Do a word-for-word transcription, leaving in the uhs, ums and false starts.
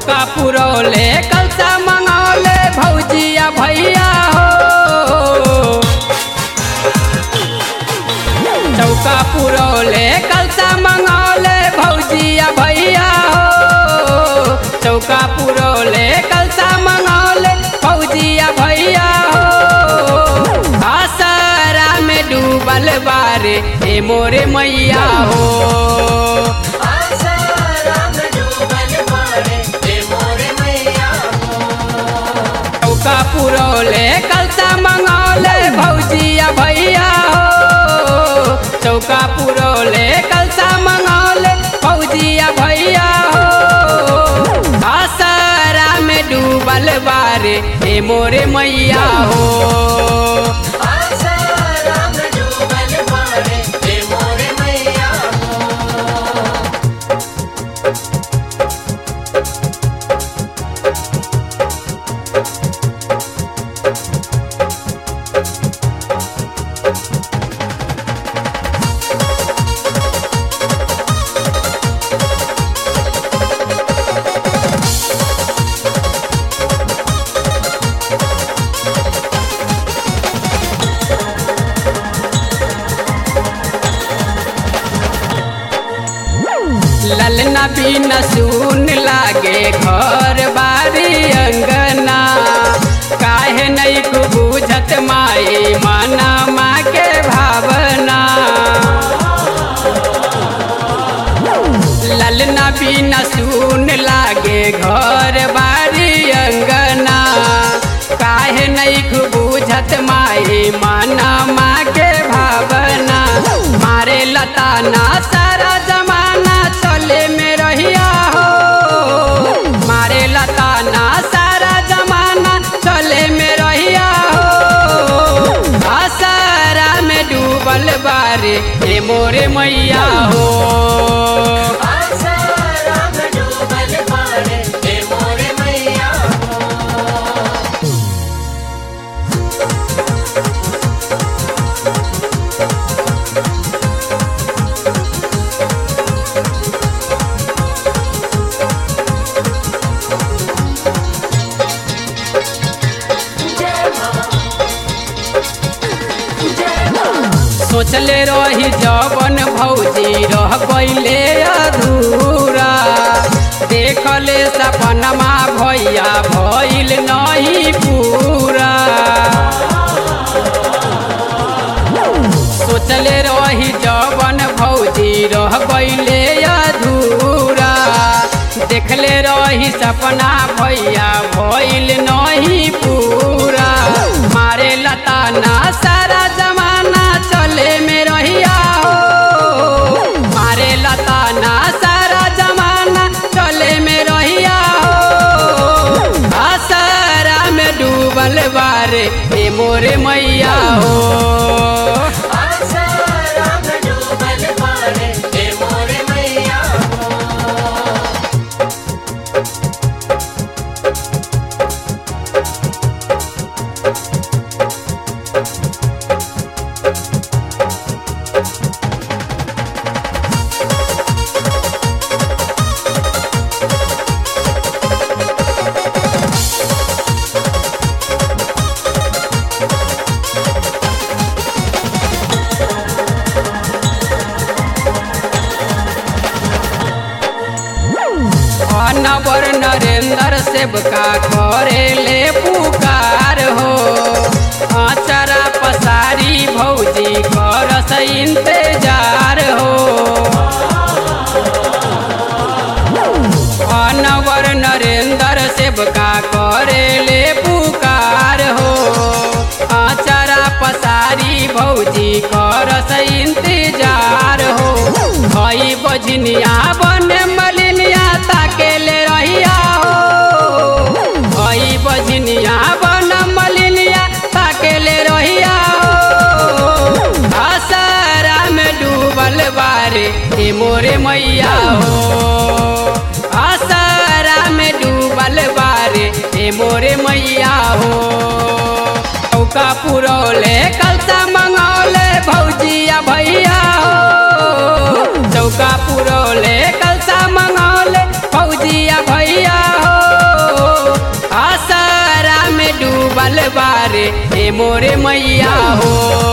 चौका पुरौले कलसा मंगौले भौजिया भैया हो। चौका पुरौले कलसा मंगौले भौजिया भैया हो। चौका पुरौले कलसा मंगौले भौजिया भैया हो। आसरा में डूबल बारे ए मोरे मैया हो। चौका पुरौले कलसा मंगौले भौजिया भैया हो। चौका पुरौले कलसा मंगौले भौजिया भैया हो। आसरा में डूबल बारे ए मोरे मैया हो। ललना बिना सुन लागे घर बारी अंगना। काहे नहीं को बुझत माई माना माँ के भावना। ललना बिना सुन लागे घर बारी अंगना। काहे नहीं को बुझत माई माना माँ के भावना। मारे लताना सारा जमाना चले में रहिया हो। मारे लताना सारा जमाना चले में रहिया हो। आसरा में डूबल बारे ए मोरे मैया हो। सोचले रही जवन भौजी रह गईले अधूरा। देखले सपनमा भैया भइल नहीं पूरा। सोचले रही जवन भौजी रह गईले अधूरा। देखले रही सपना भैया भइल नहीं पूरा। मारे लताना सारा जमाना चले में रहिया हो। मारे लताना सारा जमाना चले में रहिया हो। आसरा में डूबल बारे ए मोरे मैया हो। नवर नरेंद्र सेवका करे ले पुकार हो। आचरा पसारी भौजी करस इंतजार हो। नवर नरेंद्र सेवका करे ले पुकार हो। आचरा पसारी भौजी करस इंतजार हो। भई बजनिया बने मलिनिया ताकेले रहिया हो। भई बजनिया बन मलिनिया ताकेले रहिया हो। आसरा में डूबल बारे ए मोरे मैया हो। आसरा में डूबल बारे ए मोरे मैया हो। चौका पुरौले कलसा मंगौले भौजिया भैया हो। चौका पुरौले कलसा मंगौले भौजिया भैया हो। रे ए मोरे मैया हो।